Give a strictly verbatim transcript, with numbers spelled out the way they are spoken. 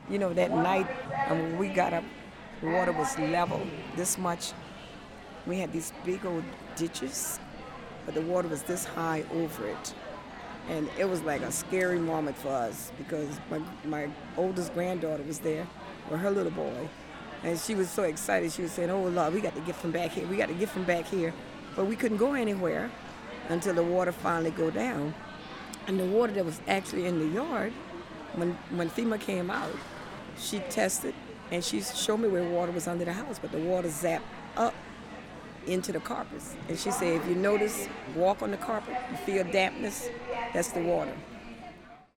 You know, that night um, when we got up, the water was level this much. We had these big old ditches, but the water was this high over it. And it was like a scary moment for us because my, my oldest granddaughter was there with her little boy. And she was so excited. She was saying, oh, Lord, we got to get from back here. We got to get from back here. But we couldn't go anywhere until the water finally go down. And the water that was actually in the yard, when, when FEMA came out, she tested and she showed me where water was under the house, but the water zapped up into the carpets. And she said, if you notice, walk on the carpet, you feel dampness, that's the water.